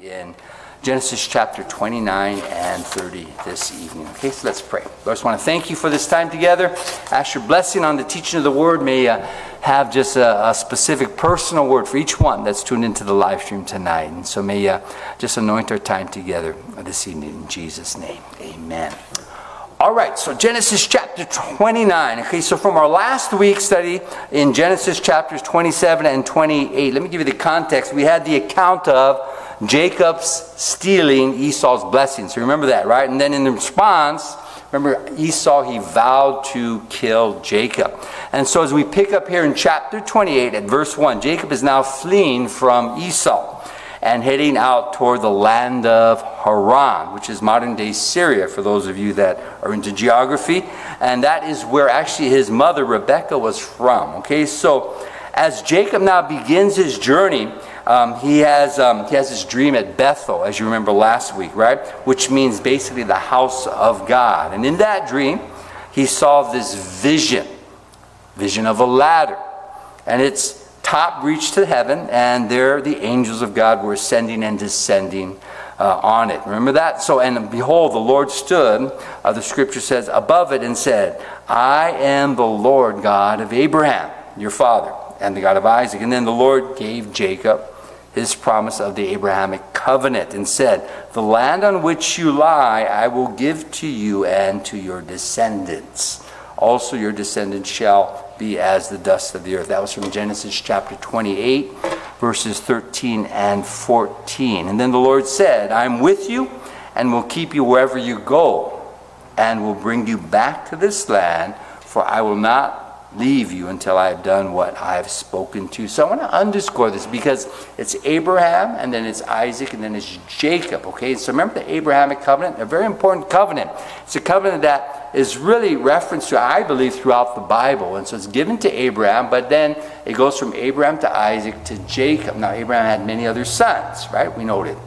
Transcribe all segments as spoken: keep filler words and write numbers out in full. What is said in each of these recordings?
in Genesis chapter twenty-nine and thirty this evening. Okay, so let's pray. Lord, I just want to thank you for this time together. Ask your blessing on the teaching of the word. May uh, have just a, a specific personal word for each one that's tuned into the live stream tonight. And so may uh, just anoint our time together this evening in Jesus' name. Amen. All right, so Genesis chapter twenty-nine. Okay, so from our last week's study in Genesis chapters twenty-seven and twenty-eight, let me give you the context. We had the account of Jacob's stealing Esau's blessings. So remember that, right? And then in response, remember Esau, he vowed to kill Jacob. And so as we pick up here in chapter twenty-eight at verse one, Jacob is now fleeing from Esau and heading out toward the land of Haran, which is modern-day Syria, for those of you that are into geography. And that is where actually his mother, Rebekah, was from. Okay, so as Jacob now begins his journey, um, he has um, he has this dream at Bethel, as you remember last week, right? Which means basically the house of God. And in that dream, he saw this vision, vision of a ladder. And it's top reached to heaven, and there the angels of God were ascending and descending uh, on it. Remember that? So, and behold, the Lord stood, uh, the scripture says, above it and said, I am the Lord God of Abraham, your father, and the God of Isaac. And then the Lord gave Jacob his promise of the Abrahamic covenant and said, the land on which you lie I will give to you and to your descendants. Also your descendants shall be as the dust of the earth. That was from Genesis chapter twenty-eight, verses thirteen and fourteen. And then the Lord said, I am with you and will keep you wherever you go and will bring you back to this land, for I will not leave you until I have done what I have spoken to you. So I want to underscore this because it's Abraham and then it's Isaac and then it's Jacob. Okay, so remember the Abrahamic covenant, a very important covenant. It's a covenant that is really referenced to, I believe, throughout the Bible. And so it's given to Abraham, but then it goes from Abraham to Isaac to Jacob. Now Abraham had many other sons, right? We noted.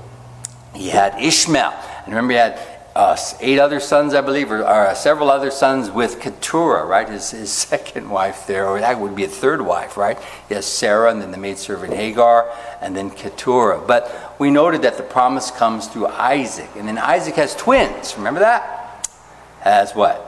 He had Ishmael. And remember he had Uh, eight other sons, I believe, or, or several other sons with Keturah, right? His, his second wife there, or that would be a third wife, right? He has Sarah, and then the maidservant Hagar, and then Keturah. But we noted that the promise comes through Isaac, and then Isaac has twins. Remember that? Has what?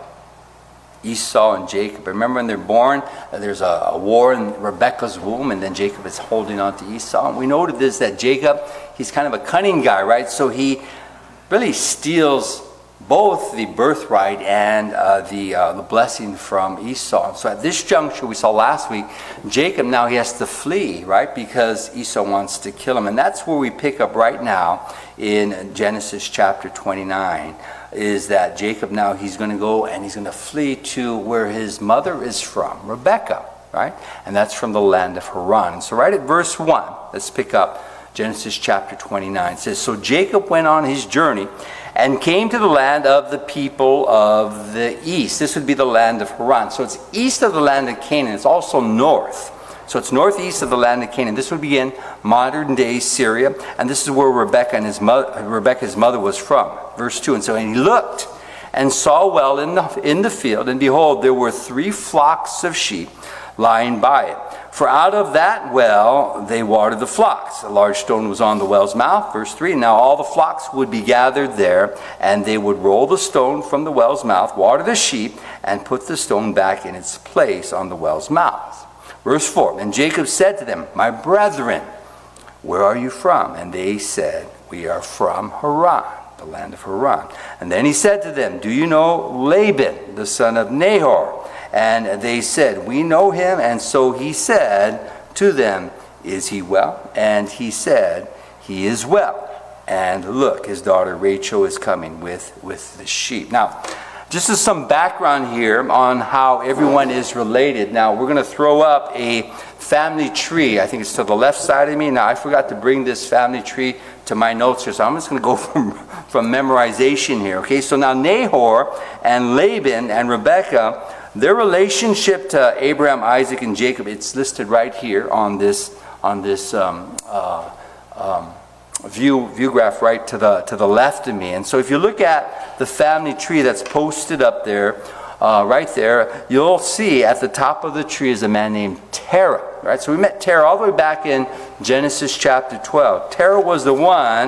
Esau and Jacob. Remember when they're born, there's a, a war in Rebekah's womb, and then Jacob is holding on to Esau. And we noted this, that Jacob, he's kind of a cunning guy, right? So he really steals both the birthright and uh, the uh, the blessing from Esau. So at this juncture, we saw last week, Jacob now he has to flee, right? Because Esau wants to kill him. And that's where we pick up right now in Genesis chapter twenty-nine, is that Jacob now he's going to go and he's going to flee to where his mother is from, Rebekah, right? And that's from the land of Haran. So right at verse one, let's pick up Genesis chapter twenty-nine. It says, so Jacob went on his journey and came to the land of the people of the east. This would be the land of Haran. So it's east of the land of Canaan. It's also north. So it's northeast of the land of Canaan. This would be in modern day Syria. And this is where Rebekah and his mother, Rebekah's mother was from. Verse two. And so and he looked and saw well in the, in the field, and behold, there were three flocks of sheep lying by it. For out of that well they watered the flocks. A large stone was on the well's mouth. Verse three. Now all the flocks would be gathered there, and they would roll the stone from the well's mouth, water the sheep, and put the stone back in its place on the well's mouth. Verse four. And Jacob said to them, my brethren, where are you from? And they said, we are from Haran, the land of Haran. And then he said to them, do you know Laban, the son of Nahor? And they said, we know him. And so he said to them, is he well? And he said, he is well. And look, his daughter Rachel is coming with, with the sheep. Now, just as some background here on how everyone is related. Now, we're going to throw up a family tree. I think it's to the left side of me. Now, I forgot to bring this family tree to my notes here, so I'm just going to go from, from memorization here. Okay, so now Nahor and Laban and Rebekah, their relationship to Abraham, Isaac, and Jacob, it's listed right here on this on this um, uh, um, view view graph right to the to the left of me. And so if you look at the family tree that's posted up there, uh, right there, you'll see at the top of the tree is a man named Terah. Right, so we met Terah all the way back in Genesis chapter twelve. Terah was the one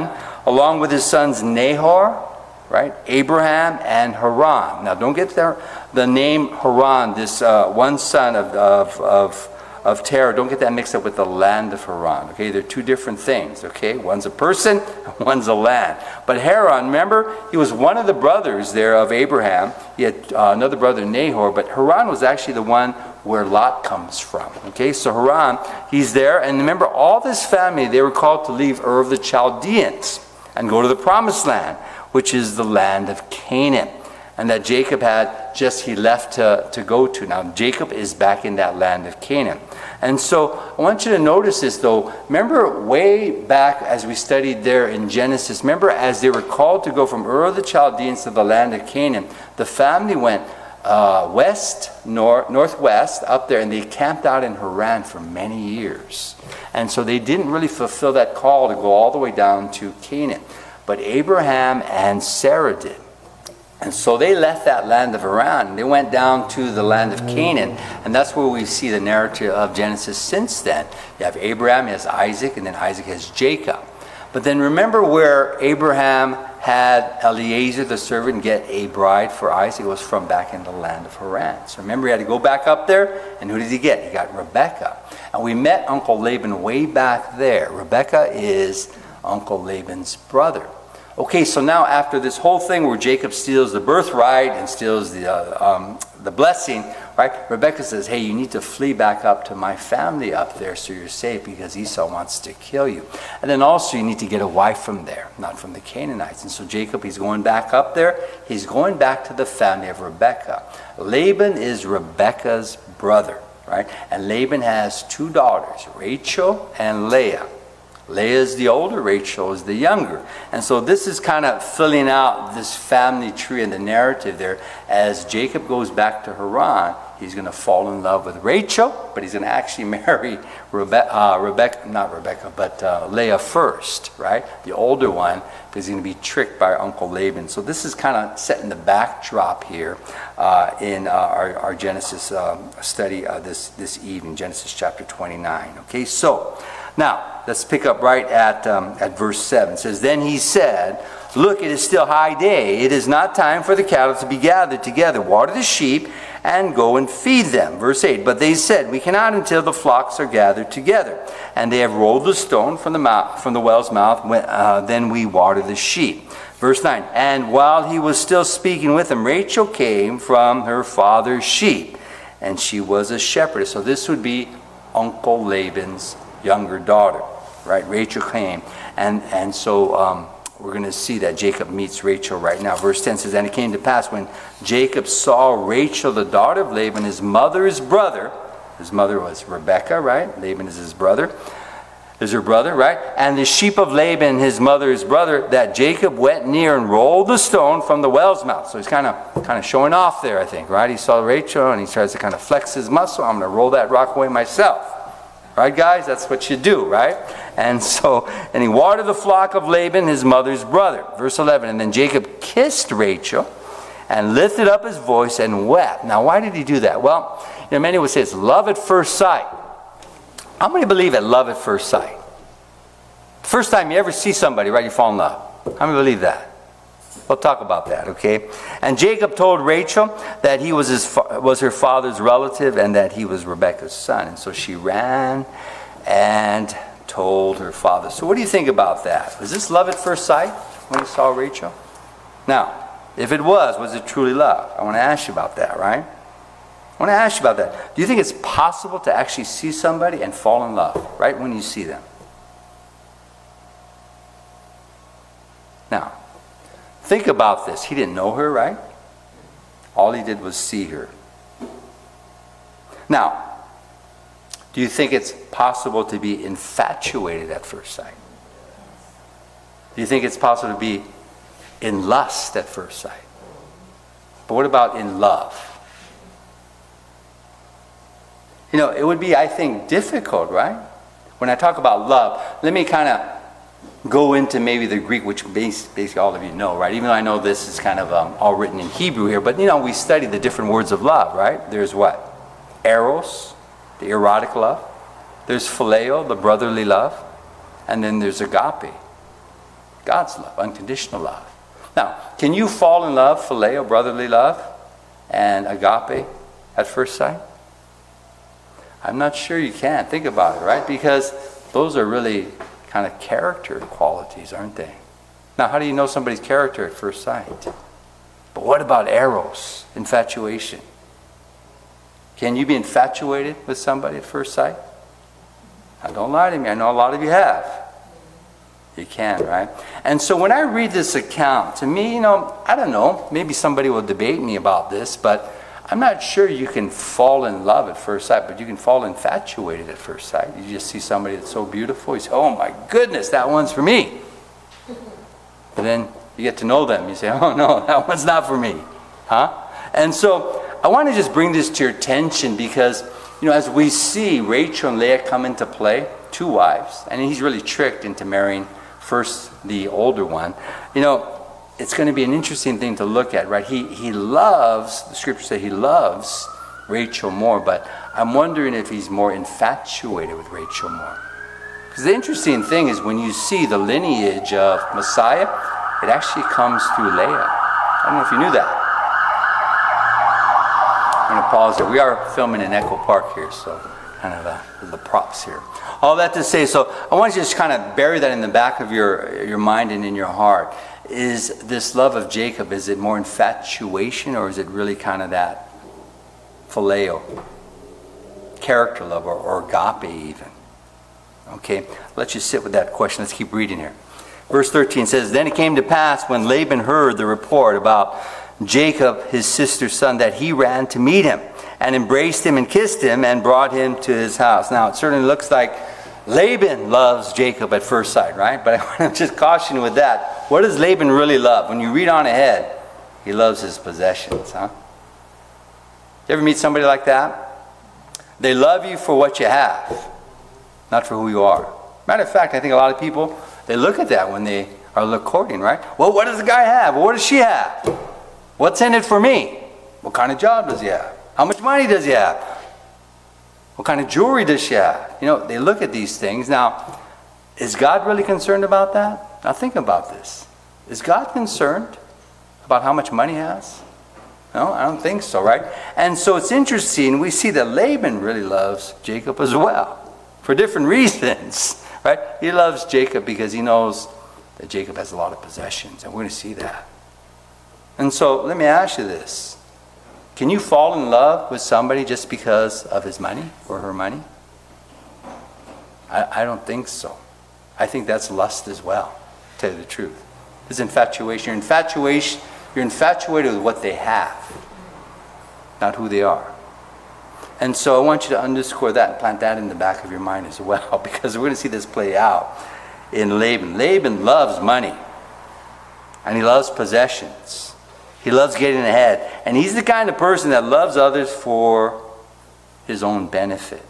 along with his sons Nahor, right, Abraham, and Haran. Now, don't get the, the name Haran, this uh, one son of, of, of, of Terah, don't get that mixed up with the land of Haran, okay? They're two different things, okay? One's a person, one's a land. But Haran, remember, he was one of the brothers there of Abraham. He had uh, another brother, Nahor, but Haran was actually the one where Lot comes from, okay? So Haran, he's there, and remember, all this family, they were called to leave Ur of the Chaldeans and go to the promised land, which is the land of Canaan, and that Jacob had just, he left to, to go to. Now, Jacob is back in that land of Canaan. And so, I want you to notice this, though. Remember way back as we studied there in Genesis, remember as they were called to go from Ur of the Chaldeans to the land of Canaan, the family went uh, west, nor- northwest, up there, and they camped out in Haran for many years. And so they didn't really fulfill that call to go all the way down to Canaan. But Abraham and Sarah did. And so they left that land of Haran. They went down to the land of Canaan. And that's where we see the narrative of Genesis since then. You have Abraham, he has Isaac, and then Isaac has Jacob. But then remember where Abraham had Eliezer, the servant, get a bride for Isaac. It was from back in the land of Haran. So remember, he had to go back up there. And who did he get? He got Rebekah. And we met Uncle Laban way back there. Rebekah is Uncle Laban's brother. Okay, so now after this whole thing where Jacob steals the birthright and steals the uh, um, the blessing, right? Rebekah says, hey, you need to flee back up to my family up there so you're safe because Esau wants to kill you. And then also you need to get a wife from there, not from the Canaanites. And so Jacob, he's going back up there. He's going back to the family of Rebekah. Laban is Rebekah's brother, right? And Laban has two daughters, Rachel and Leah. Leah is the older, Rachel is the younger. And so this is kind of filling out this family tree and the narrative there. As Jacob goes back to Haran, he's going to fall in love with Rachel, but he's going to actually marry Rebe- uh, Rebecca, not Rebecca, but uh, Leah first, right? The older one, because he's going to be tricked by Uncle Laban. So this is kind of setting the backdrop here uh, in uh, our, our Genesis um, study uh, this, this evening, Genesis chapter twenty-nine. Okay, so now, let's pick up right at um, at verse seven. It says, then he said, look, it is still high day. It is not time for the cattle to be gathered together. Water the sheep and go and feed them. Verse eight, but they said, we cannot until the flocks are gathered together. And they have rolled the stone from the mouth, from the well's mouth. When, uh, then we water the sheep. Verse nine, and while he was still speaking with them, Rachel came from her father's sheep. And she was a shepherdess. So this would be Uncle Laban's younger daughter, right? Rachel came, and and so um, we're going to see that Jacob meets Rachel right now. Verse ten says, and it came to pass when Jacob saw Rachel, the daughter of Laban, his mother's brother. His mother was Rebekah, right? Laban is his brother. Is her brother, right? And the sheep of Laban, his mother's brother, that Jacob went near and rolled the stone from the well's mouth. So he's kind of kind of showing off there, I think, right? He saw Rachel and he tries to kind of flex his muscle. I'm going to roll that rock away myself. Right, guys? That's what you do, right? And so, and he watered the flock of Laban, his mother's brother. Verse eleven, and then Jacob kissed Rachel and lifted up his voice and wept. Now, why did he do that? Well, you know, many would say it's love at first sight. How many believe in love at first sight? First time you ever see somebody, right, you fall in love. How many believe that? We'll talk about that, okay? And Jacob told Rachel that he was his was her father's relative and that he was Rebekah's son. And so she ran and told her father. So what do you think about that? Was this love at first sight when he saw Rachel? Now, if it was, was it truly love? I want to ask you about that, right? I want to ask you about that. Do you think it's possible to actually see somebody and fall in love right when you see them? Now, think about this. He didn't know her, right? All he did was see her. Now, do you think it's possible to be infatuated at first sight? Do you think it's possible to be in lust at first sight? But what about in love? You know, it would be, I think, difficult, right? When I talk about love, let me kind of go into maybe the Greek, which basically all of you know, right? Even though I know this is kind of um, all written in Hebrew here, but you know, we study the different words of love, right? There's what? Eros, the erotic love. There's phileo, the brotherly love. And then there's agape, God's love, unconditional love. Now, can you fall in love, phileo, brotherly love, and agape at first sight? I'm not sure you can. Think about it, right? Because those are really kind of character qualities, aren't they? Now, how do you know somebody's character at first sight? But what about eros, infatuation? Can you be infatuated with somebody at first sight? Now, don't lie to me. I know a lot of you have. You can, right? And so when I read this account, to me, you know, I don't know, maybe somebody will debate me about this, but I'm not sure you can fall in love at first sight, but you can fall infatuated at first sight. You just see somebody that's so beautiful, you say, oh my goodness, that one's for me. And then you get to know them, you say, oh no, that one's not for me. Huh? And so I want to just bring this to your attention because, you know, as we see Rachel and Leah come into play, two wives, and he's really tricked into marrying first the older one, you know, it's going to be an interesting thing to look at, right? He he loves, the scriptures say he loves Rachel more, but I'm wondering if he's more infatuated with Rachel more. Because the interesting thing is when you see the lineage of Messiah, it actually comes through Leah. I don't know if you knew that. I'm going to pause there. We are filming in Echo Park here, so kind of uh, the props here. All that to say, so I want you to just kind of bury that in the back of your, your mind and in your heart. Is this love of Jacob, is it more infatuation or is it really kind of that phileo, character love, or, or agape even? Okay, I'll let you sit with that question. Let's keep reading here. Verse thirteen says, then it came to pass when Laban heard the report about Jacob, his sister's son, that he ran to meet him and embraced him and kissed him and brought him to his house. Now, it certainly looks like Laban loves Jacob at first sight, right? But I want to just caution you with that. What does Laban really love? When you read on ahead, he loves his possessions, huh? You ever meet somebody like that? They love you for what you have, not for who you are. Matter of fact, I think a lot of people, they look at that when they are courting, right? Well, what does the guy have? Well, what does she have? What's in it for me? What kind of job does he have? How much money does he have? What kind of jewelry does she have? You know, they look at these things. Now, is God really concerned about that? Now think about this. Is God concerned about how much money he has? No, I don't think so, right? And so it's interesting. We see that Laban really loves Jacob as well, for different reasons, right? He loves Jacob because he knows that Jacob has a lot of possessions, and we're going to see that. And so let me ask you this. Can you fall in love with somebody just because of his money or her money? I, I don't think so. I think that's lust as well, to tell you the truth. It's infatuation. You're infatuation. You're infatuated with what they have, not who they are. And so I want you to underscore that and plant that in the back of your mind as well, because we're going to see this play out in Laban. Laban loves money, and he loves possessions. He loves getting ahead. And he's the kind of person that loves others for his own benefit.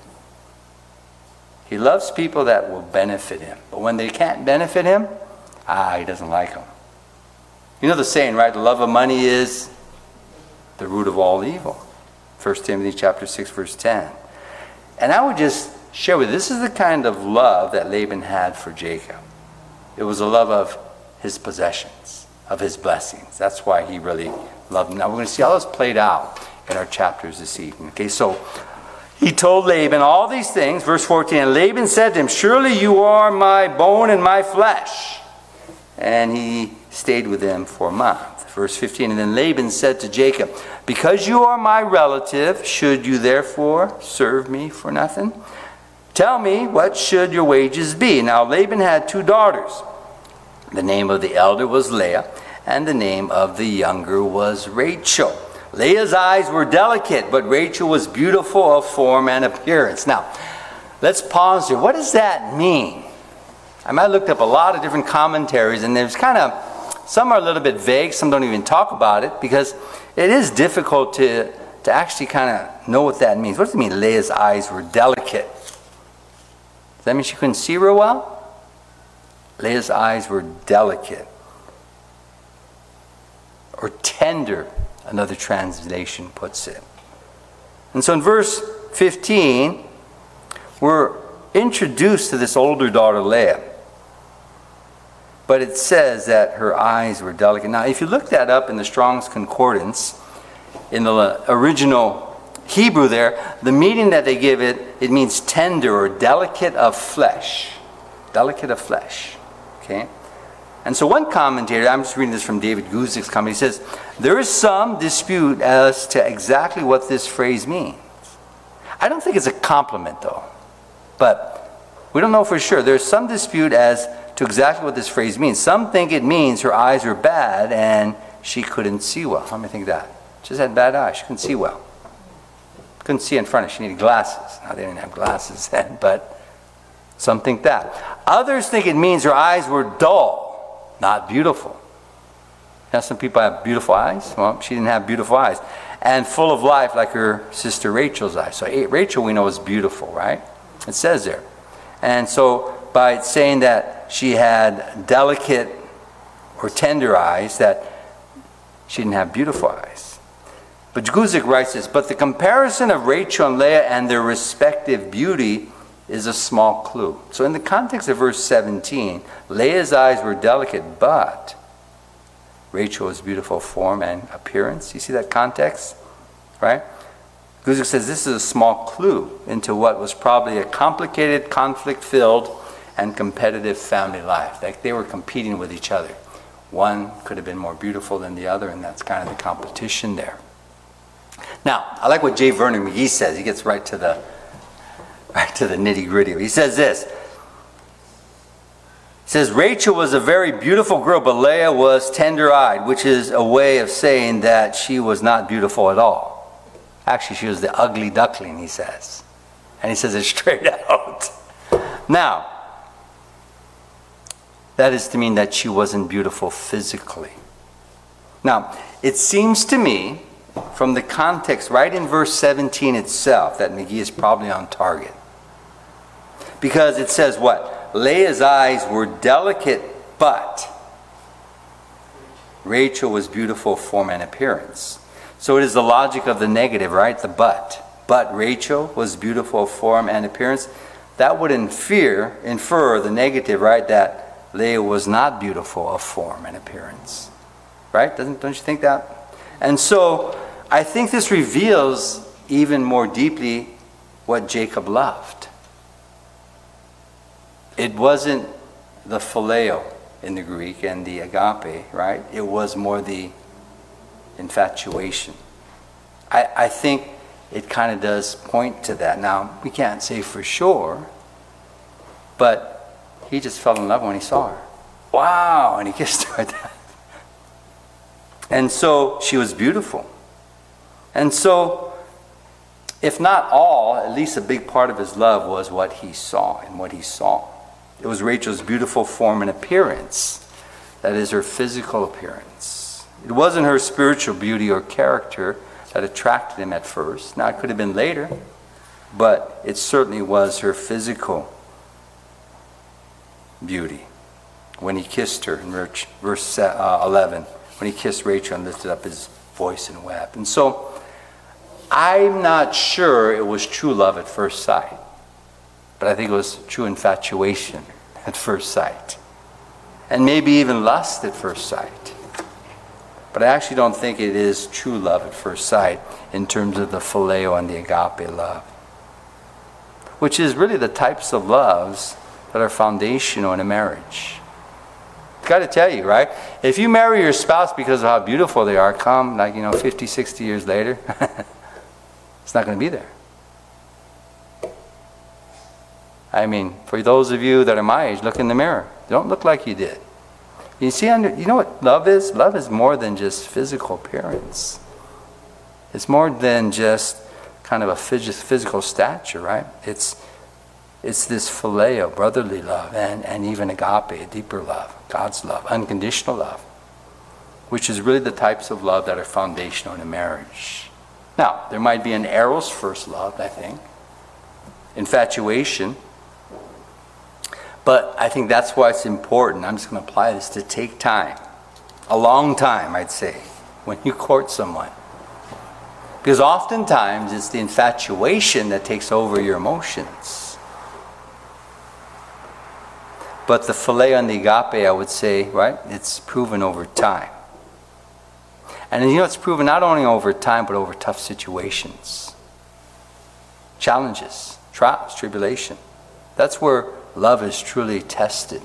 He loves people that will benefit him. But when they can't benefit him, ah, he doesn't like them. You know the saying, right? The love of money is the root of all evil. First Timothy chapter six, verse ten. And I would just share with you, this is the kind of love that Laban had for Jacob. It was a love of his possessions, of his blessings. That's why he really loved him. Now we're going to see how this played out in our chapters this evening. Okay, so he told Laban all these things. Verse fourteen, and Laban said to him, surely you are my bone and my flesh. And he stayed with him for a month. Verse fifteen, and then Laban said to Jacob, because you are my relative, should you therefore serve me for nothing? Tell me, what should your wages be? Now Laban had two daughters. The name of the elder was Leah, and the name of the younger was Rachel. Leah's eyes were delicate, but Rachel was beautiful of form and appearance. Now, let's pause here. What does that mean? I might have looked up a lot of different commentaries, and there's kind of, some are a little bit vague, some don't even talk about it, because it is difficult to, to actually kind of know what that means. What does it mean, Leah's eyes were delicate? Does that mean she couldn't see real well? Leah's eyes were delicate. Or tender, another translation puts it. And so in verse fifteen, we're introduced to this older daughter, Leah. but it says that her eyes were delicate. Now, if you look that up in the Strong's Concordance, in the original Hebrew there, the meaning that they give it, it means tender or delicate of flesh. Delicate of flesh. Okay? And so one commentator, I'm just reading this from David Guzik's comment, he says, there is some dispute as to exactly what this phrase means. I don't think it's a compliment, though. But we don't know for sure. There's some dispute as to exactly what this phrase means. Some think it means her eyes were bad and she couldn't see well. How many think that? She just had bad eyes. She couldn't see well. Couldn't see in front of her. She needed glasses. Now, they didn't have glasses then, but some think that. Others think it means her eyes were dull, not beautiful. Now, some people have beautiful eyes. Well, she didn't have beautiful eyes. And full of life like her sister Rachel's eyes. So Rachel, we know, is beautiful, right? It says there. And so by saying that she had delicate or tender eyes, that she didn't have beautiful eyes. But Guzik writes this, but the comparison of Rachel and Leah and their respective beauty is a small clue. So in the context of verse seventeen, Leah's eyes were delicate, but Rachel was beautiful form and appearance. You see that context? Right? Guzik says this is a small clue into what was probably a complicated, conflict-filled, and competitive family life. Like they were competing with each other. One could have been more beautiful than the other, and that's kind of the competition there. Now, I like what J. Vernon McGee says. He gets right to the right to the nitty-gritty. He says this. He says, Rachel was a very beautiful girl, but Leah was tender-eyed, which is a way of saying that she was not beautiful at all. Actually, she was the ugly duckling, he says. And he says it straight out. Now, that is to mean that she wasn't beautiful physically. Now, it seems to me, from the context right in verse seventeen itself, that McGee is probably on target. Because it says what? Leah's eyes were delicate, but Rachel was beautiful form and appearance. So it is the logic of the negative, right? The but. But Rachel was beautiful form and appearance. That would infer, infer the negative, right? That Leah was not beautiful of form and appearance. Right? Doesn't, don't you think that? And so I think this reveals even more deeply what Jacob loved. It wasn't the phileo in the Greek and the agape, right? It was more the infatuation. I, I think it kind of does point to that. Now, we can't say for sure, but he just fell in love when he saw her. Wow! And he kissed her. And so she was beautiful. And so, if not all, at least a big part of his love was what he saw and what he saw. It was Rachel's beautiful form and appearance. That is, her physical appearance. It wasn't her spiritual beauty or character that attracted him at first. Now, it could have been later, but it certainly was her physical beauty. When he kissed her, in verse eleven, when he kissed Rachel and lifted up his voice and wept. And so, I'm not sure it was true love at first sight, but I think it was true infatuation at first sight. And maybe even lust at first sight. But I actually don't think it is true love at first sight in terms of the phileo and the agape love. Which is really the types of loves that are foundational in a marriage. Got to tell you, right? If you marry your spouse because of how beautiful they are, come, like, you know, fifty, sixty years later, it's not going to be there. I mean, for those of you that are my age, look in the mirror. You don't look like you did. You see, under, you know what love is? Love is more than just physical appearance. It's more than just kind of a physical stature, right? It's it's this phileo, brotherly love, and, and even agape, a deeper love, God's love, unconditional love, which is really the types of love that are foundational in a marriage. Now, there might be an eros first love, I think, infatuation, but I think that's why it's important, I'm just going to apply this, to take time, a long time, I'd say, when you court someone. Because oftentimes it's the infatuation that takes over your emotions. But the philia and the agape, I would say, right, it's proven over time. And you know, it's proven not only over time, but over tough situations. Challenges, trials, tribulation. That's where love is truly tested.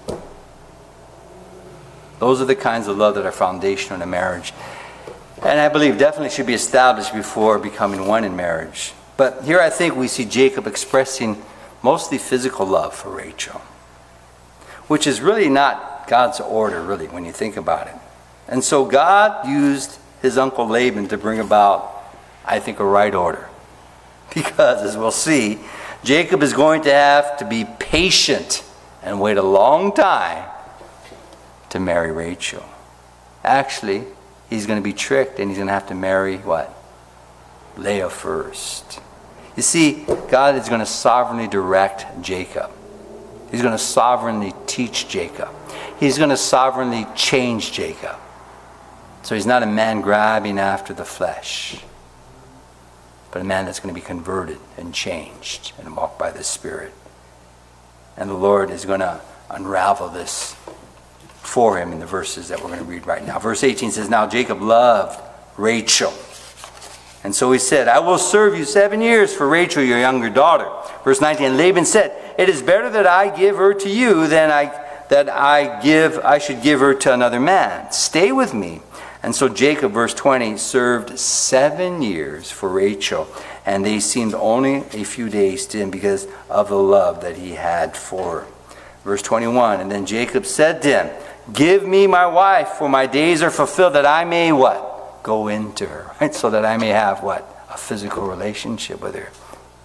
Those are the kinds of love that are foundational in a marriage. And I believe definitely should be established before becoming one in marriage. But here I think we see Jacob expressing mostly physical love for Rachel, which is really not God's order, really, when you think about it. And so God used his uncle Laban to bring about, I think, a right order. Because, as we'll see, Jacob is going to have to be patient and wait a long time to marry Rachel. Actually, he's going to be tricked and he's going to have to marry what? Leah first. You see, God is going to sovereignly direct Jacob. He's going to sovereignly teach Jacob. He's going to sovereignly change Jacob. So he's not a man grabbing after the flesh, but a man that's going to be converted and changed and walk by the Spirit. And the Lord is going to unravel this for him in the verses that we're going to read right now. Verse eighteen says, "Now Jacob loved Rachel. And so he said, I will serve you seven years for Rachel, your younger daughter." Verse nineteen, "And Laban said, it is better that I give her to you than I that I give I should give her to another man. Stay with me." And so Jacob, verse twenty, served seven years for Rachel, and they seemed only a few days to him because of the love that he had for her. Verse twenty-one, "And then Jacob said to him, give me my wife, for my days are fulfilled, that I may" what? Go into her, right? So that I may have what? A physical relationship with her.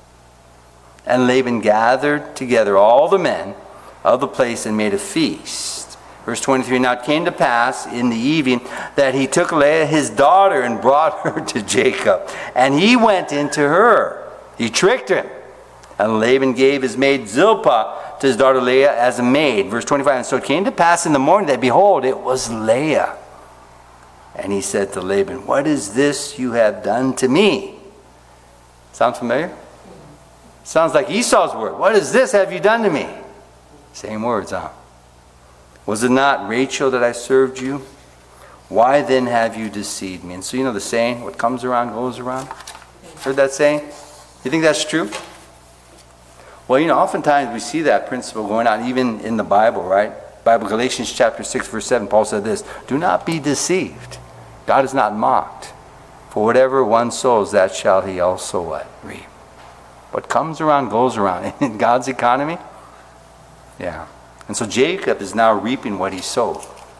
"And Laban gathered together all the men of the place and made a feast." Verse twenty-three, "Now it came to pass in the evening that he took Leah his daughter and brought her to Jacob. And he went into her." He tricked him. "And Laban gave his maid Zilpah to his daughter Leah as a maid." Verse twenty-five, "And so it came to pass in the morning that, behold, it was Leah. And he said to Laban, what is this you have done to me?" Sound familiar? Sounds like Esau's word. "What is this have you done to me?" Same words, huh? "Was it not Rachel that I served you? Why then have you deceived me?" And so you know the saying, what comes around goes around? Heard that saying? You think that's true? Well, you know, oftentimes we see that principle going on even in the Bible, right? Bible, Galatians chapter six, verse seven, Paul said this, "Do not be deceived. God is not mocked. For whatever one sows, that shall he also what? Reap." What comes around goes around. In God's economy? Yeah. And so Jacob is now reaping what he sowed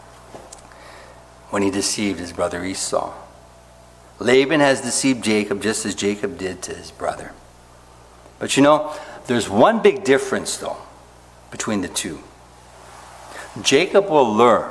when he deceived his brother Esau. Laban has deceived Jacob just as Jacob did to his brother. But you know, there's one big difference though between the two. Jacob will learn.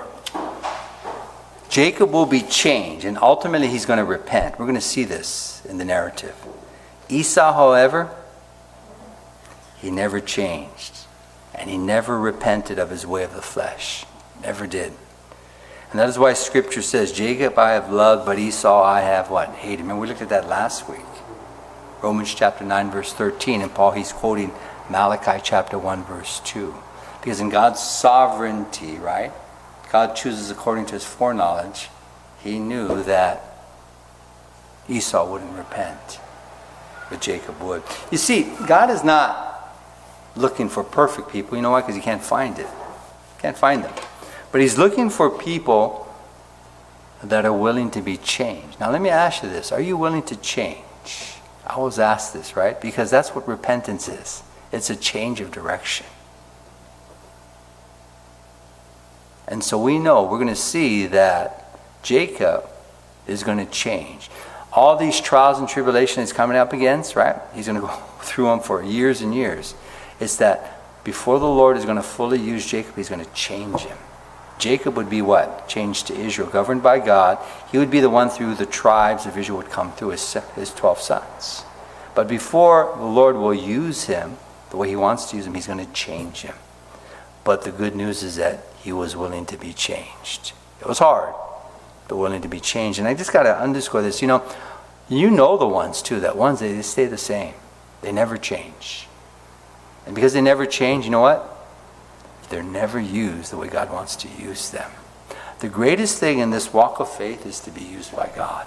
Jacob will be changed, and ultimately he's going to repent. We're going to see this in the narrative. Esau, however, he never changed. And he never repented of his way of the flesh. Never did. And that is why Scripture says, Jacob I have loved, but Esau I have what? Hated. Remember, we looked at that last week. Romans chapter nine, verse thirteen. And Paul, he's quoting Malachi chapter one, verse two. Because in God's sovereignty, right? God chooses according to his foreknowledge. He knew that Esau wouldn't repent, but Jacob would. You see, God is not looking for perfect people. You know why? Because he can't find it. Can't find them. But he's looking for people that are willing to be changed. Now let me ask you this. Are you willing to change? I always ask this, right? Because that's what repentance is. It's a change of direction. And so we know, we're going to see that Jacob is going to change. All these trials and tribulations he's coming up against, right? He's going to go through them for years and years. It's that before the Lord is going to fully use Jacob, he's going to change him. Jacob would be what? Changed to Israel, governed by God. He would be the one through the tribes of Israel would come through his, his twelve sons. But before the Lord will use him, the way he wants to use him, he's going to change him. But the good news is that he was willing to be changed. It was hard, but willing to be changed. And I just got to underscore this. You know, you know the ones too, that ones, they, they stay the same. They never change. And because they never change, you know what? they're never used the way God wants to use them. The greatest thing in this walk of faith is to be used by God.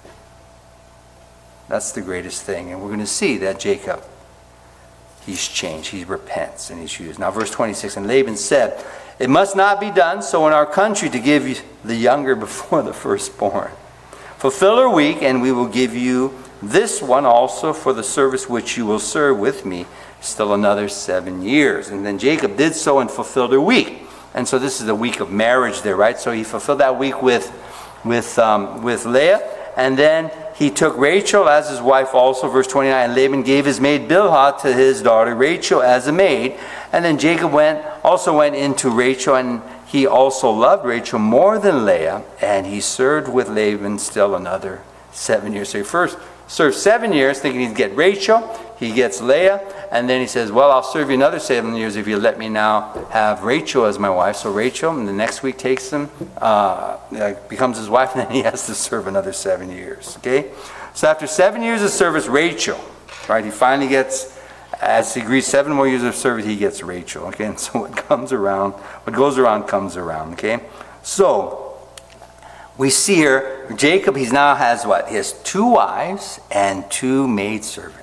That's the greatest thing. And we're going to see that Jacob, he's changed. He repents and he's used. Now verse twenty-six, and Laban said, it must not be done so in our country to give you the younger before the firstborn. Fulfill our week, and we will give you this one also for the service which you will serve with me still another seven years. And then Jacob did so and fulfilled her week. And so this is the week of marriage there, right? So he fulfilled that week with, with, um, with Leah. And then he took Rachel as his wife also, verse twenty-nine. And Laban gave his maid Bilhah to his daughter Rachel as a maid. And then Jacob went also went into Rachel, and he also loved Rachel more than Leah. And he served with Laban still another seven years. So he first served seven years thinking he'd get Rachel. He gets Leah. And then he says, well, I'll serve you another seven years if you let me now have Rachel as my wife. So Rachel, and the next week takes him, uh, becomes his wife, and then he has to serve another seven years. Okay? So after seven years of service, Rachel, right, he finally gets, as he agrees seven more years of service, he gets Rachel. Okay? And so what comes around, what goes around comes around. Okay? So we see here, Jacob, he now has what? He has two wives and two maidservants.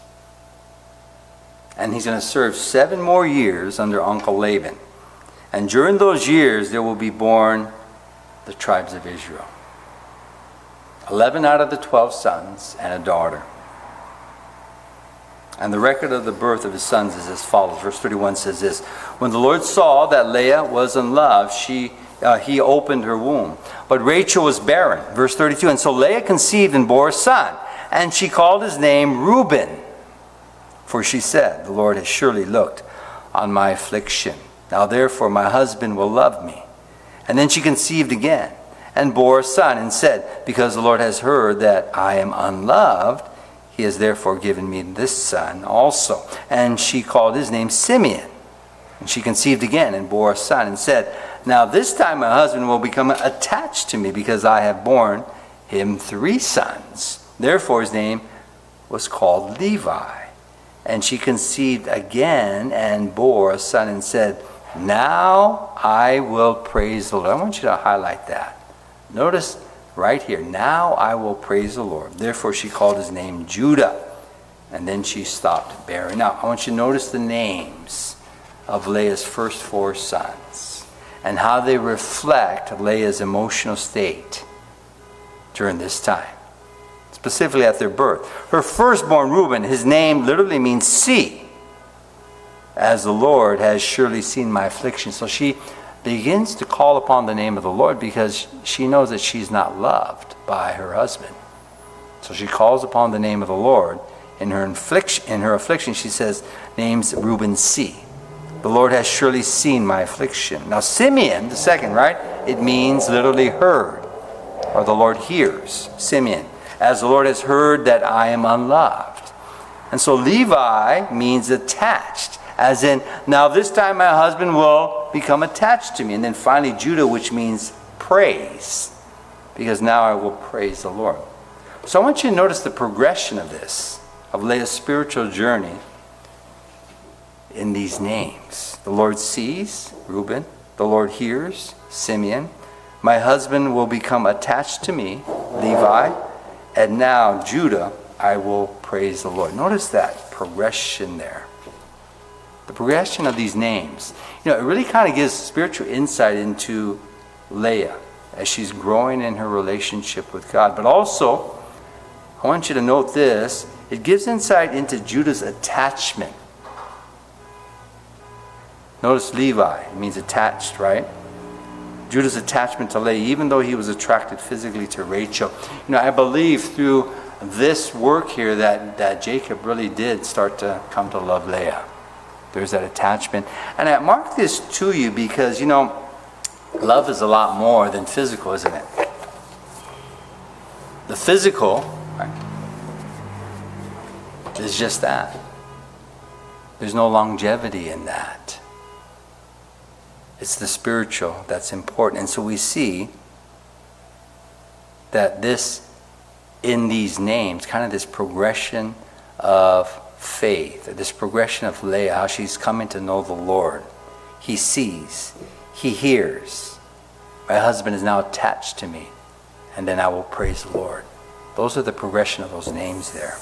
And he's going to serve seven more years under Uncle Laban. And during those years, there will be born the tribes of Israel. Eleven out of the twelve sons and a daughter. And the record of the birth of his sons is as follows. Verse thirty-one says this, when the Lord saw that Leah was in love, she, uh, he opened her womb. But Rachel was barren. Verse thirty-two, and so Leah conceived and bore a son. And she called his name Reuben. For she said, the Lord has surely looked on my affliction. Now therefore my husband will love me. And then she conceived again and bore a son and said, because the Lord has heard that I am unloved, he has therefore given me this son also. And she called his name Simeon. And she conceived again and bore a son and said, now this time my husband will become attached to me because I have borne him three sons. Therefore his name was called Levi. And she conceived again and bore a son and said, now I will praise the Lord. I want you to highlight that. Notice right here, now I will praise the Lord. Therefore she called his name Judah. And then she stopped bearing. Now I want you to notice the names of Leah's first four sons and how they reflect Leah's emotional state during this time. Specifically at their birth. Her firstborn Reuben, his name literally means see, as the Lord has surely seen my affliction. So she begins to call upon the name of the Lord because she knows that she's not loved by her husband. So she calls upon the name of the Lord. In her affliction, in her affliction she says, names Reuben see. The Lord has surely seen my affliction. Now Simeon, the second, right? It means literally heard, or the Lord hears. Simeon. As the Lord has heard that I am unloved. And so Levi means attached. As in, now this time my husband will become attached to me. And then finally Judah, which means praise. Because now I will praise the Lord. So I want you to notice the progression of this, of Leah's spiritual journey in these names. The Lord sees, Reuben. The Lord hears, Simeon. My husband will become attached to me, Levi. And now, Judah, I will praise the Lord. Notice that progression there. The progression of these names. You know, it really kind of gives spiritual insight into Leah as she's growing in her relationship with God. But also, I want you to note this. It gives insight into Judah's attachment. Notice Levi. It means attached, right? Judah's attachment to Leah, even though he was attracted physically to Rachel. You know, I believe through this work here that, that Jacob really did start to come to love Leah. There's that attachment. And I mark this to you because, you know, love is a lot more than physical, isn't it? The physical, right, is just that. There's no longevity in that. It's the spiritual that's important. And so we see that this, in these names, kind of this progression of faith, this progression of Leah, how she's coming to know the Lord. He sees. He hears. My husband is now attached to me. And then I will praise the Lord. Those are the progression of those names there.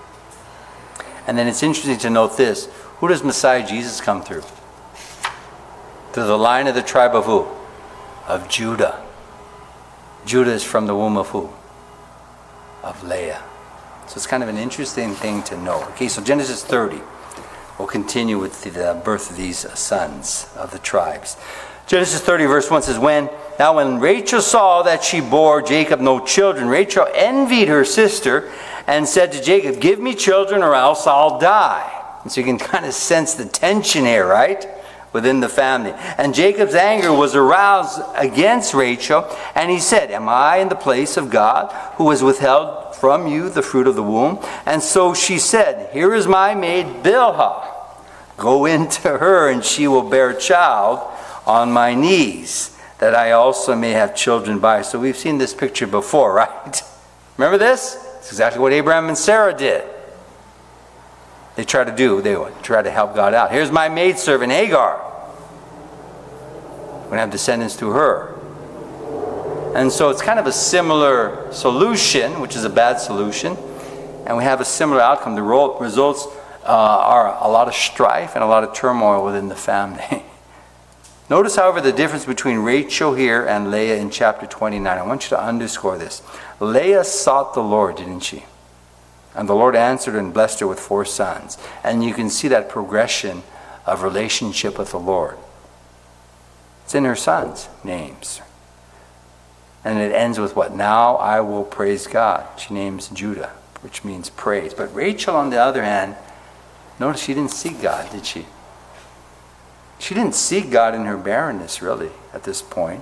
And then it's interesting to note this. Who does Messiah Jesus come through? Through the line of the tribe of who? Of Judah. Judah is from the womb of who? Of Leah. So it's kind of an interesting thing to know. Okay, so Genesis thirty. We'll continue with the birth of these sons of the tribes. Genesis thirty verse one says, when Now when Rachel saw that she bore Jacob no children, Rachel envied her sister and said to Jacob, give me children or else I'll die. And so you can kind of sense the tension here, right? Within the family. And Jacob's anger was aroused against Rachel, and he said, am I in the place of God, who has withheld from you the fruit of the womb? And so she said, here is my maid Bilhah. Go in to her, and she will bear a child on my knees, that I also may have children by. So we've seen this picture before, right? Remember this? It's exactly what Abraham and Sarah did. They try to do, they try to help God out. Here's my maidservant Hagar. We're going to have descendants through her. And so it's kind of a similar solution, which is a bad solution. And we have a similar outcome. The results uh, are a lot of strife and a lot of turmoil within the family. Notice, however, the difference between Rachel here and Leah in chapter twenty-nine. I want you to underscore this. Leah sought the Lord, didn't she? And the Lord answered and blessed her with four sons. And you can see that progression of relationship with the Lord. It's in her sons' names. And it ends with what? Now I will praise God. She names Judah, which means praise. But Rachel, on the other hand, notice she didn't seek God, did she? She didn't seek God in her barrenness, really, at this point.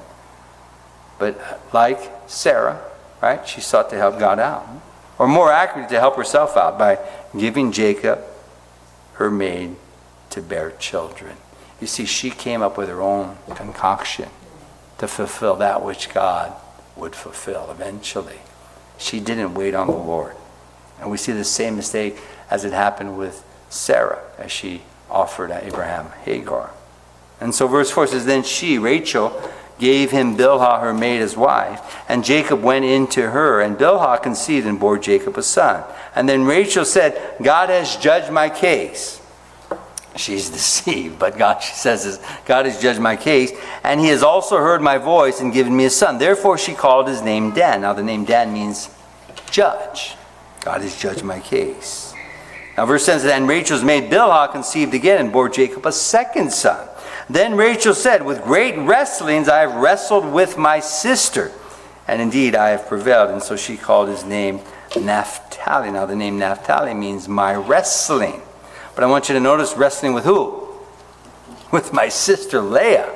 But like Sarah, right, she sought to help God out. Or more accurately, to help herself out by giving Jacob, her maid, to bear children. You see, she came up with her own concoction to fulfill that which God would fulfill eventually. She didn't wait on the Lord. And we see the same mistake as it happened with Sarah, as she offered Abraham Hagar. And so verse four says, then she, Rachel, gave him Bilhah, her maid, as wife. And Jacob went in to her, and Bilhah conceived and bore Jacob a son. And then Rachel said, God has judged my case. She's deceived, but God, she says, this, God has judged my case, and he has also heard my voice and given me a son. Therefore she called his name Dan. Now the name Dan means judge. God has judged my case. Now verse ten says, and Rachel's maid Bilhah conceived again and bore Jacob a second son. Then Rachel said, with great wrestlings I have wrestled with my sister, and indeed I have prevailed. And so she called his name Naphtali. Now the name Naphtali means my wrestling. But I want you to notice wrestling with who? With my sister Leah.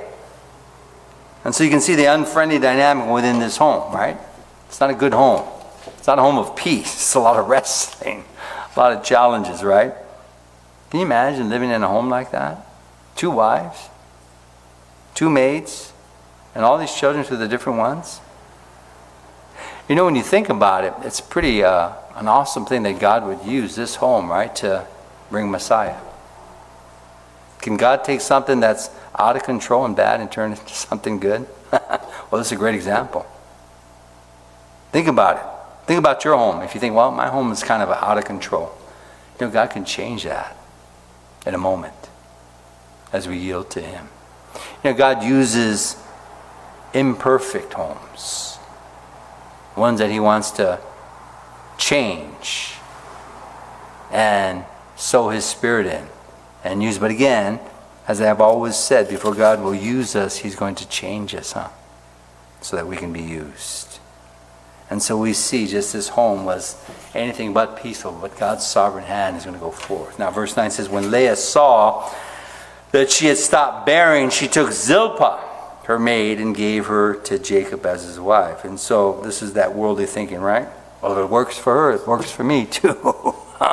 And so you can see the unfriendly dynamic within this home, right? It's not a good home. It's not a home of peace. It's a lot of wrestling, a lot of challenges, right? Can you imagine living in a home like that? Two wives, two maids, and all these children through the different ones. You know, when you think about it, it's pretty uh, an awesome thing that God would use this home, right, to bring Messiah. Can God take something that's out of control and bad and turn it into something good? Well, this is a great example. Think about it. Think about your home. If you think, well, my home is kind of out of control. You know, God can change that in a moment as we yield to him. You know, God uses imperfect homes, ones that he wants to change and sow his spirit in and use. But again, as I have always said, before God will use us, he's going to change us, huh? So that we can be used. And so we see just this home was anything but peaceful, but God's sovereign hand is going to go forth. Now verse nine says, when Leah saw that she had stopped bearing, she took Zilpah, her maid, and gave her to Jacob as his wife. And so this is that worldly thinking, right? Well, if it works for her, it works for me too.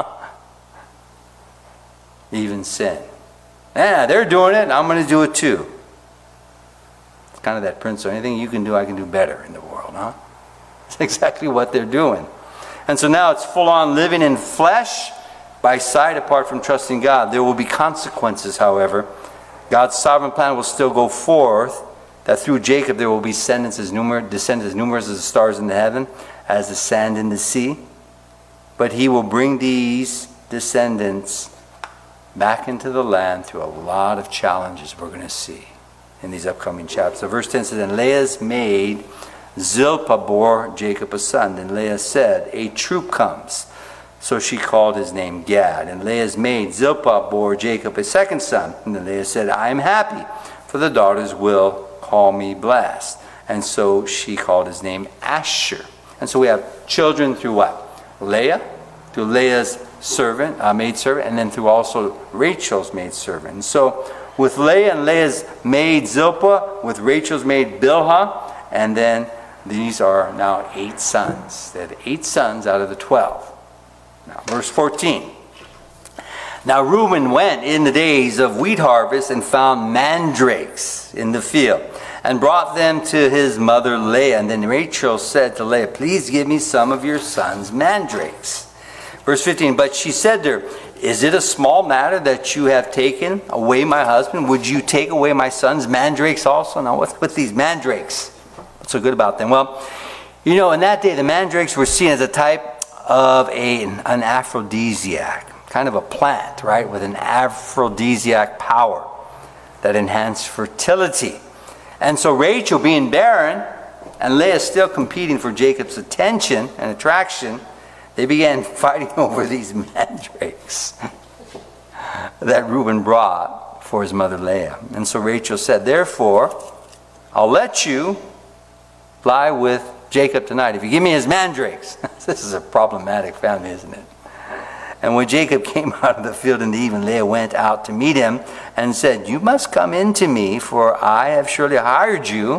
Even sin. Yeah, they're doing it, I'm going to do it too. It's kind of that principle. Anything you can do, I can do better in the world, huh? That's exactly what they're doing. And so now it's full on living in flesh by sight apart from trusting God. There will be consequences, however, God's sovereign plan will still go forth, that through Jacob there will be descendants as numerous, descendants as numerous as the stars in the heaven, as the sand in the sea. But he will bring these descendants back into the land through a lot of challenges we're going to see in these upcoming chapters. So verse ten says, and Leah's maid Zilpah bore Jacob a son. Then Leah said, a troop comes. So she called his name Gad. And Leah's maid Zilpah bore Jacob a second son. And then Leah said, I am happy, for the daughters will call me blessed. And so she called his name Asher. And so we have children through what? Leah, through Leah's servant, uh, maidservant, and then through also Rachel's maidservant. And so with Leah and Leah's maid Zilpah, with Rachel's maid Bilhah, and then these are now eight sons. They had eight sons out of the twelve. Now, verse fourteen. Now Reuben went in the days of wheat harvest and found mandrakes in the field, and brought them to his mother Leah. And then Rachel said to Leah, please give me some of your son's mandrakes. Verse fifteen, but she said to her, is it a small matter that you have taken away my husband? Would you take away my son's mandrakes also? Now what's with these mandrakes? What's so good about them? Well, you know, in that day the mandrakes were seen as a type of a, an aphrodisiac, kind of a plant, right, with an aphrodisiac power that enhanced fertility. And so Rachel being barren and Leah still competing for Jacob's attention and attraction, they began fighting over these mandrakes that Reuben brought for his mother Leah. And so Rachel said, therefore, I'll let you lie with Jacob tonight if you give me his mandrakes. This is a problematic family, isn't it? And when Jacob came out of the field in the evening, Leah went out to meet him and said, you must come in to me, for I have surely hired you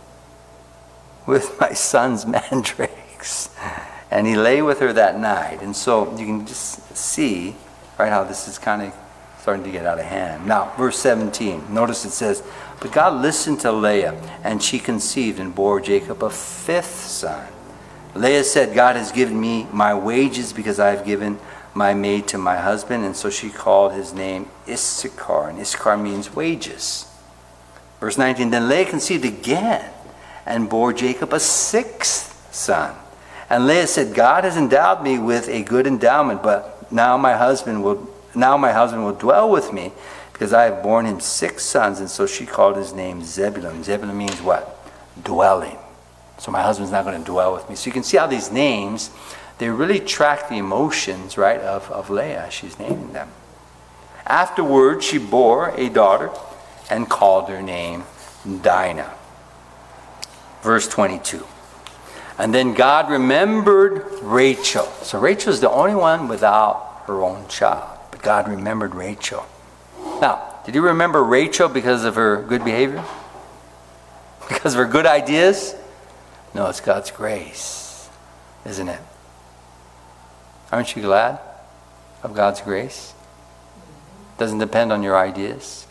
with my son's mandrakes. And he lay with her that night. And so you can just see, right, how this is kind of starting to get out of hand. Now, verse seventeen. Notice it says, but God listened to Leah, and she conceived and bore Jacob a fifth son. Leah said, God has given me my wages because I have given my maid to my husband. And so she called his name Issachar. And Issachar means wages. Verse nineteen, then Leah conceived again and bore Jacob a sixth son. And Leah said, God has endowed me with a good endowment, but now my husband will now my husband will dwell with me, because I have borne him six sons. And so she called his name Zebulun. Zebulun means what? Dwelling. So my husband's not going to dwell with me. So you can see how these names, they really track the emotions, right, of, of Leah. She's naming them. Afterward, she bore a daughter and called her name Dinah. Verse twenty-two. And then God remembered Rachel. So Rachel's the only one without her own child. But God remembered Rachel. Now, did you remember Rachel because of her good behavior? Because of her good ideas? No, it's God's grace, isn't it? Aren't you glad of God's grace? It doesn't depend on your ideas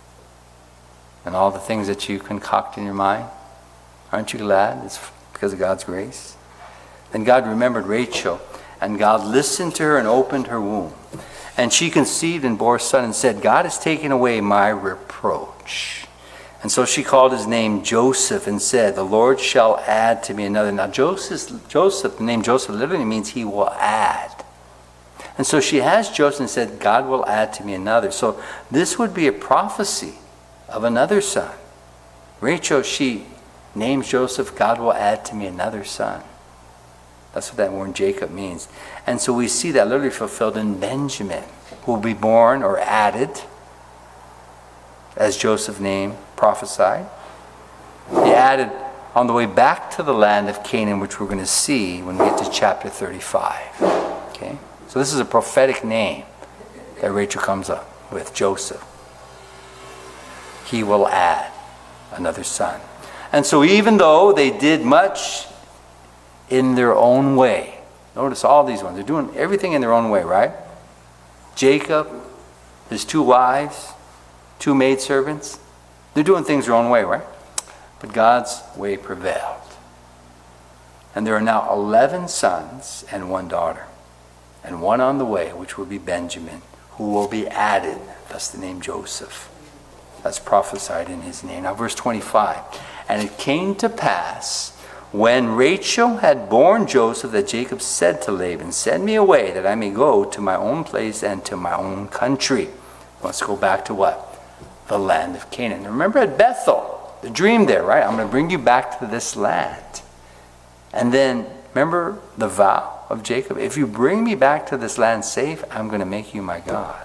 and all the things that you concoct in your mind. Aren't you glad it's because of God's grace? And God remembered Rachel, and God listened to her and opened her womb. And she conceived and bore a son and said, God has taken away my reproach. And so she called his name Joseph and said, the Lord shall add to me another. Now Joseph, Joseph, the name Joseph literally means he will add. And so she has Joseph and said, God will add to me another. So this would be a prophecy of another son. Rachel, she names Joseph, God will add to me another son. That's what that word Jacob means. And so we see that literally fulfilled in Benjamin, who will be born or added, as Joseph's name prophesied. He added on the way back to the land of Canaan, which we're going to see when we get to chapter thirty-five. Okay? So this is a prophetic name that Rachel comes up with, Joseph. He will add another son. And so even though they did much in their own way, notice all these ones, they're doing everything in their own way, right? Jacob, his two wives, two maidservants, they're doing things their own way, right? But God's way prevailed. And there are now eleven sons and one daughter, and one on the way, which will be Benjamin, who will be added, thus the name Joseph. that's prophesied in his name. Now verse twenty-five. And it came to pass, when Rachel had borne Joseph, that Jacob said to Laban, send me away, that I may go to my own place and to my own country. Let's go back to what? The land of Canaan. Remember at Bethel, the dream there, right? I'm going to bring you back to this land. And then, remember the vow of Jacob? If you bring me back to this land safe, I'm going to make you my God.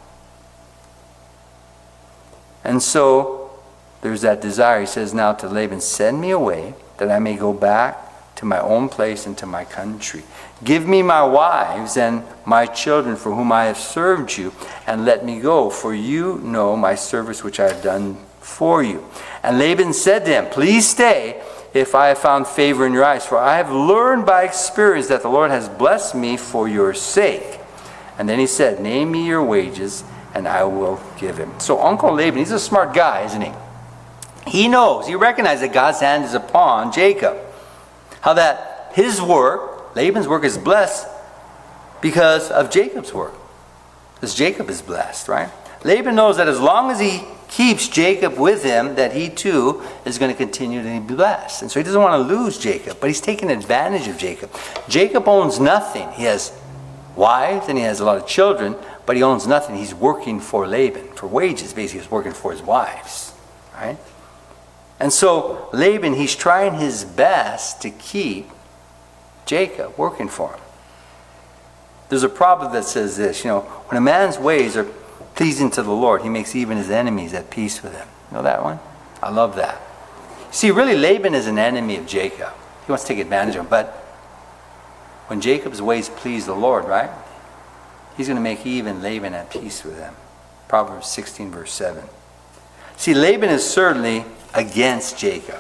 And so, there's that desire. He says now to Laban, send me away, that I may go back to my own place and to my country. Give me my wives and my children for whom I have served you, and let me go, for you know my service which I have done for you. And Laban said to him, please stay, if I have found favor in your eyes, for I have learned by experience that the Lord has blessed me for your sake. And then he said, name me your wages, and I will give him. So Uncle Laban, he's a smart guy, isn't he? He knows, he recognizes that God's hand is upon Jacob. How that his work, Laban's work, is blessed because of Jacob's work. Because Jacob is blessed, right? Laban knows that as long as he keeps Jacob with him, that he too is going to continue to be blessed. And so he doesn't want to lose Jacob, but he's taking advantage of Jacob. Jacob owns nothing. He has wives and he has a lot of children, but he owns nothing. He's working for Laban, for wages. Basically, he's working for his wives, right? And so Laban, he's trying his best to keep Jacob working for him. There's a proverb that says this, you know, when a man's ways are pleasing to the Lord, he makes even his enemies at peace with him. You know that one? I love that. See, really, Laban is an enemy of Jacob. He wants to take advantage of him. But when Jacob's ways please the Lord, right, he's going to make even Laban at peace with him. Proverbs sixteen, verse seven. See, Laban is certainly against Jacob,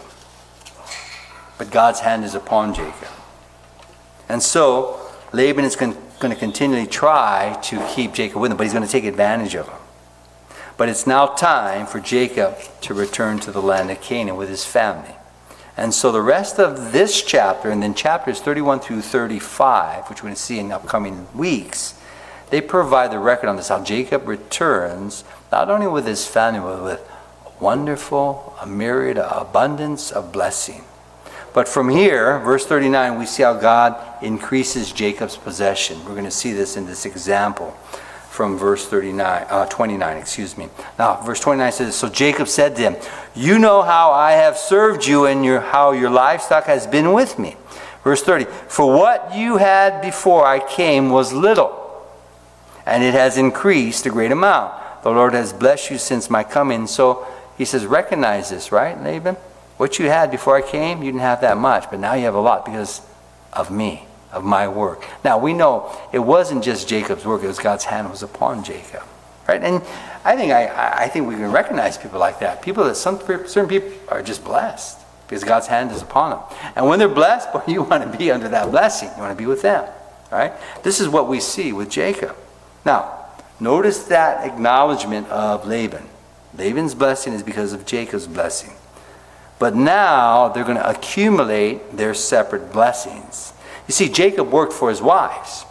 but God's hand is upon Jacob. And so Laban is going to continually try to keep Jacob with him, but he's going to take advantage of him. But it's now time for Jacob to return to the land of Canaan with his family. And so the rest of this chapter, and then chapters thirty-one through thirty-five, which we're going to see in upcoming weeks, they provide the record on this, how Jacob returns, not only with his family, but with wonderful, a myriad, abundance of blessing. But from here, verse thirty-nine, we see how God increases Jacob's possession. We're going to see this in this example from verse thirty-nine, uh, twenty-nine, excuse me. Now, verse twenty-nine says, so Jacob said to him, you know how I have served you and your, how your livestock has been with me. Verse thirty, for what you had before I came was little, and it has increased a great amount. The Lord has blessed you since my coming. So he says, recognize this, right, Laban? What you had before I came, you didn't have that much, but now you have a lot because of me, of my work. Now, we know it wasn't just Jacob's work, it was God's hand was upon Jacob, right? And I think I, I think we can recognize people like that. People that some certain people are just blessed because God's hand is upon them. And when they're blessed, boy, you want to be under that blessing. You want to be with them, right? This is what we see with Jacob. Now, notice that acknowledgement of Laban. Laban's blessing is because of Jacob's blessing. But now they're going to accumulate their separate blessings. You see, Jacob worked for his wives.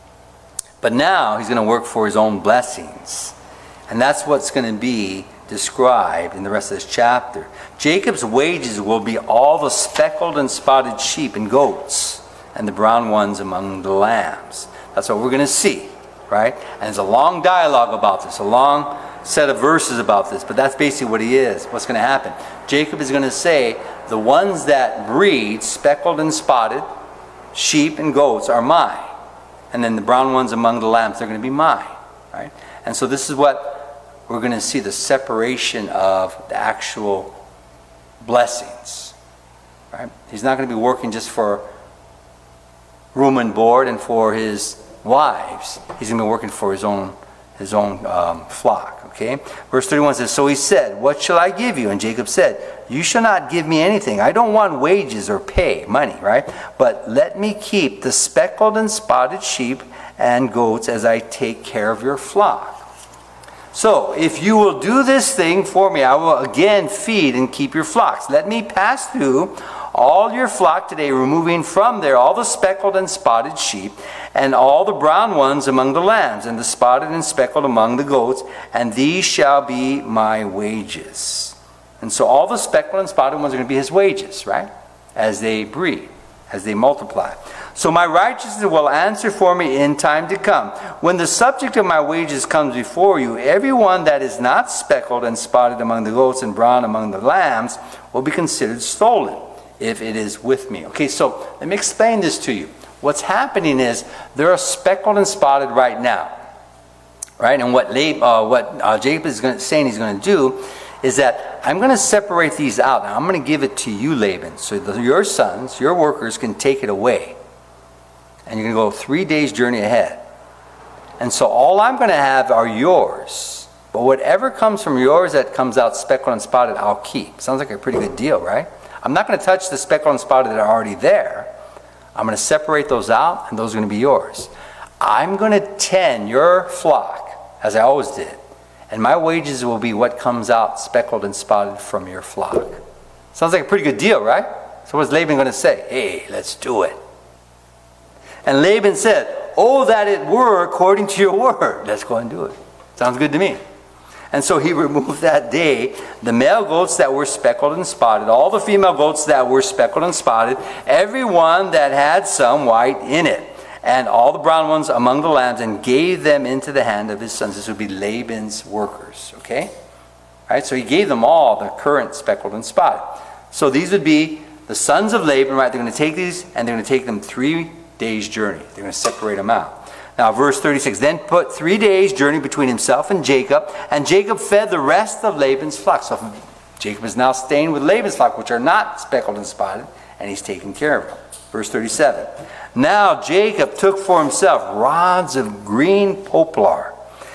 But now he's going to work for his own blessings. And that's what's going to be described in the rest of this chapter. Jacob's wages will be all the speckled and spotted sheep and goats, and the brown ones among the lambs. That's what we're going to see, right? And there's a long dialogue about this, a long set of verses about this, but that's basically what he is. What's going to happen? Jacob is going to say, the ones that breed speckled and spotted sheep and goats are mine. And then the brown ones among the lambs, they're going to be mine, right? And so this is what we're going to see, the separation of the actual blessings, right? He's not going to be working just for room and board and for his wives. He's going to be working for his own his own um, flock, okay? Verse thirty-one says, so he said, what shall I give you? And Jacob said, you shall not give me anything. I don't want wages or pay, money, right? But let me keep the speckled and spotted sheep and goats as I take care of your flock. So, if you will do this thing for me, I will again feed and keep your flocks. Let me pass through all your flock today, removing from there all the speckled and spotted sheep, and all the brown ones among the lambs, and the spotted and speckled among the goats, and these shall be my wages. And so all the speckled and spotted ones are going to be his wages, right? As they breed, as they multiply. So my righteousness will answer for me in time to come. When the subject of my wages comes before you, everyone that is not speckled and spotted among the goats and brown among the lambs will be considered stolen, if it is with me. Okay, so let me explain this to you. What's happening is there are speckled and spotted right now, right? And what, Lab, uh, what uh, Jacob is going to, saying he's going to do is that I'm going to separate these out. Now I'm going to give it to you, Laban, so that your sons, your workers, can take it away. And you're going to go three days journey ahead. And so all I'm going to have are yours. But whatever comes from yours that comes out speckled and spotted, I'll keep. Sounds like a pretty good deal, right? I'm not going to touch the speckled and spotted that are already there. I'm going to separate those out, and those are going to be yours. I'm going to tend your flock, as I always did. And my wages will be what comes out speckled and spotted from your flock. Sounds like a pretty good deal, right? So what's Laban going to say? Hey, let's do it. And Laban said, oh, that it were according to your word. Let's go and do it. Sounds good to me. And so he removed that day the male goats that were speckled and spotted, all the female goats that were speckled and spotted, every one that had some white in it, and all the brown ones among the lambs, and gave them into the hand of his sons. This would be Laban's workers, okay? All right, so he gave them all the current speckled and spotted. So these would be the sons of Laban, right? They're going to take these, and they're going to take them three days' journey. They're going to separate them out. Now, verse thirty-six, then put three days' journey between himself and Jacob, and Jacob fed the rest of Laban's flock. So Jacob is now staying with Laban's flock, which are not speckled and spotted, and he's taking care of them. Verse thirty-seven, now Jacob took for himself rods of green poplar,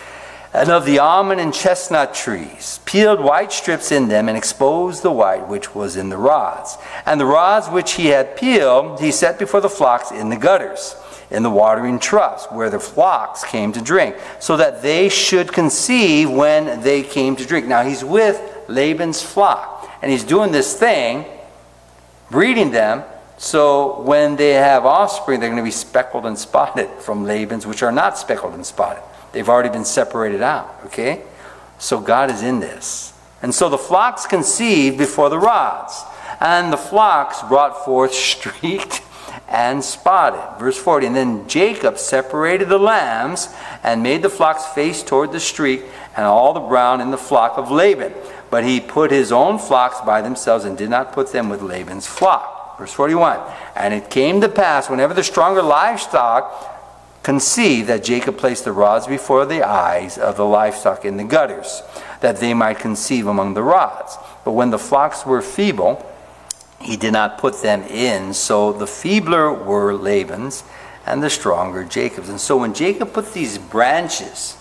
and of the almond and chestnut trees, peeled white strips in them, and exposed the white which was in the rods. And the rods which he had peeled, he set before the flocks in the gutters, in the watering troughs, where the flocks came to drink, so that they should conceive when they came to drink. Now he's with Laban's flock, and he's doing this thing, breeding them, so when they have offspring, they're going to be speckled and spotted from Laban's, which are not speckled and spotted. They've already been separated out, okay? So God is in this. And so the flocks conceived before the rods, and the flocks brought forth streaked and spotted. Verse forty, and then Jacob separated the lambs and made the flocks face toward the streak, and all the brown in the flock of Laban. But he put his own flocks by themselves and did not put them with Laban's flock. Verse forty-one, and it came to pass whenever the stronger livestock conceived that Jacob placed the rods before the eyes of the livestock in the gutters, that they might conceive among the rods. But when the flocks were feeble, he did not put them in, so the feebler were Laban's, and the stronger Jacob's. And so when Jacob put these branches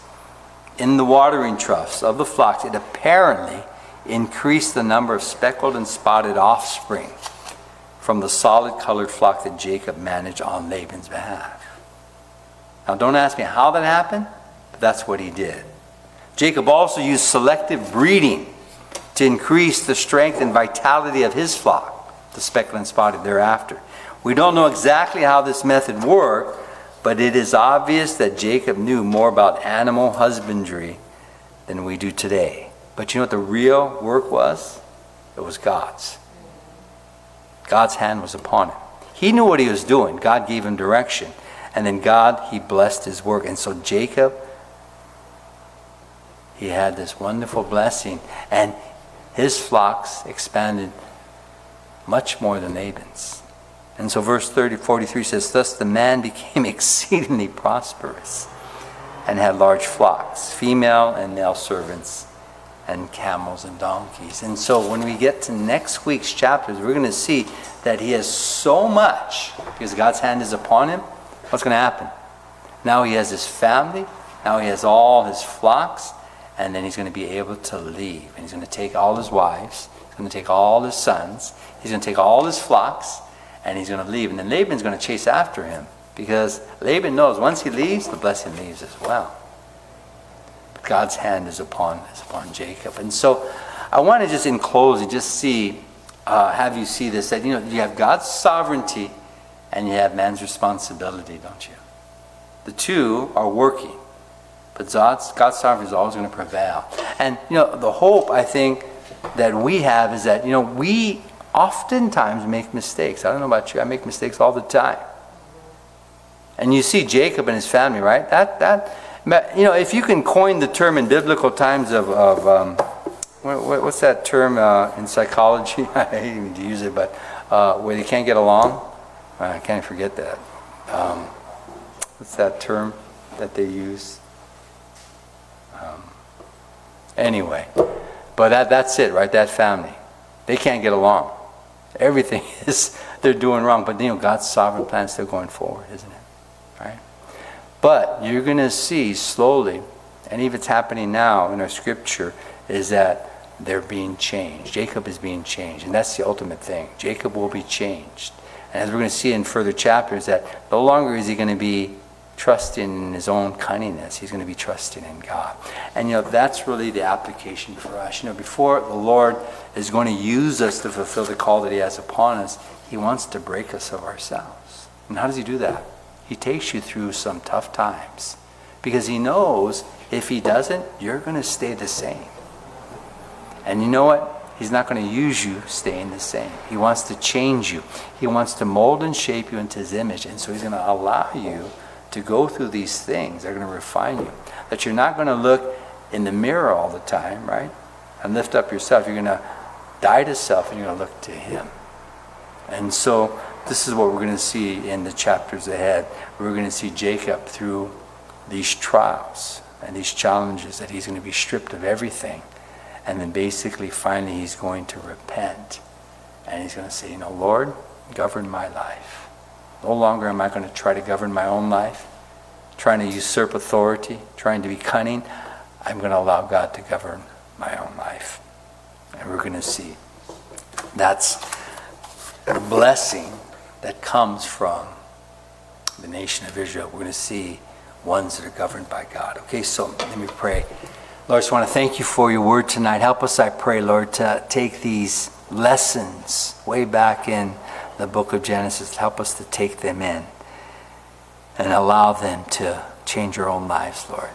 in the watering troughs of the flocks, it apparently increased the number of speckled and spotted offspring from the solid colored flock that Jacob managed on Laban's behalf. Now don't ask me how that happened, but that's what he did. Jacob also used selective breeding to increase the strength and vitality of his flock, the speckled and spotted thereafter. We don't know exactly how this method worked, but it is obvious that Jacob knew more about animal husbandry than we do today. But you know what the real work was? It was God's. God's hand was upon him. He knew what he was doing. God gave him direction. And then God, he blessed his work. And so Jacob, he had this wonderful blessing. And his flocks expanded much more than Laban's. And so verse thirty, forty-three says, thus the man became exceedingly prosperous and had large flocks, female and male servants, and camels and donkeys. And so when we get to next week's chapters, we're going to see that he has so much, because God's hand is upon him. What's going to happen? Now he has his family, now he has all his flocks, and then he's going to be able to leave. And he's going to take all his wives, he's going to take all his sons, he's going to take all his flocks, and he's going to leave. And then Laban's going to chase after him, because Laban knows once he leaves, the blessing leaves as well. God's hand is upon is upon Jacob. And so I want to just in closing just see, uh, have you see this, that you know you have God's sovereignty and you have man's responsibility, don't you? The two are working, but God's, God's sovereignty is always going to prevail. And you know the hope I think that we have is that you know we oftentimes make mistakes. I don't know about you, I make mistakes all the time. And you see Jacob and his family, right? That that you know if you can coin the term in biblical times of of um, what, what's that term uh, in psychology? I hate even to use it, but uh, where they can't get along. I can't forget that. Um, what's that term that they use? Um, anyway, but that that's it, right? That family, they can't get along. Everything is they're doing wrong, but you know God's sovereign plan is still going forward, isn't it? Right? But you're going to see slowly, and even it's happening now in our scripture, is that they're being changed. Jacob is being changed, and that's the ultimate thing. Jacob will be changed. And as we're going to see in further chapters, that no longer is he going to be trusting in his own cunningness. He's going to be trusting in God. And you know, that's really the application for us. You know, before the Lord is going to use us to fulfill the call that he has upon us, he wants to break us of ourselves. And how does he do that? He takes you through some tough times. Because he knows if he doesn't, you're going to stay the same. And you know what? He's not going to use you staying the same. He wants to change you. He wants to mold and shape you into his image. And so he's going to allow you to go through these things. They're going to refine you. That you're not going to look in the mirror all the time, right? And lift up yourself. You're going to die to self and you're going to look to him. And so this is what we're going to see in the chapters ahead. We're going to see Jacob through these trials and these challenges, that he's going to be stripped of everything. And then basically, finally, he's going to repent. And he's going to say, you know, Lord, govern my life. No longer am I going to try to govern my own life, trying to usurp authority, trying to be cunning. I'm going to allow God to govern my own life. And we're going to see that's the blessing that comes from the nation of Israel. We're going to see ones that are governed by God. Okay, so let me pray. Lord, I just want to thank you for your word tonight. Help us, I pray, Lord, to take these lessons way back in the book of Genesis. Help us to take them in and allow them to change our own lives, Lord.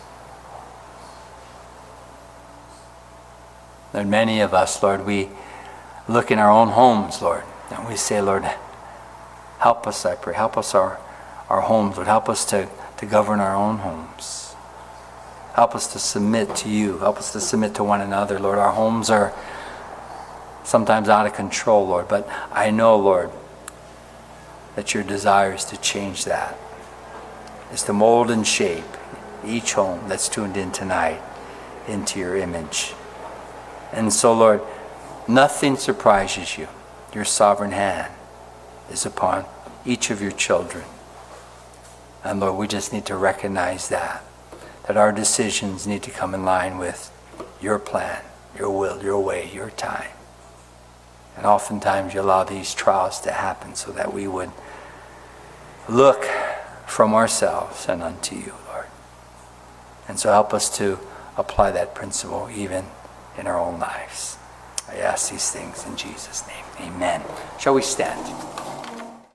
Lord, many of us, Lord, we look in our own homes, Lord, and we say, Lord, help us, I pray. Help us, our, our homes, Lord. Help us to, to govern our own homes. Help us to submit to you. Help us to submit to one another, Lord. Our homes are sometimes out of control, Lord. But I know, Lord, that your desire is to change that. Is to mold and shape each home that's tuned in tonight into your image. And so, Lord, nothing surprises you. Your sovereign hand is upon each of your children. And Lord, we just need to recognize that. That our decisions need to come in line with your plan, your will, your way, your time. And oftentimes you allow these trials to happen so that we would look from ourselves and unto you, Lord. And so help us to apply that principle even in our own lives. I ask these things in Jesus' name. Amen. Shall we stand?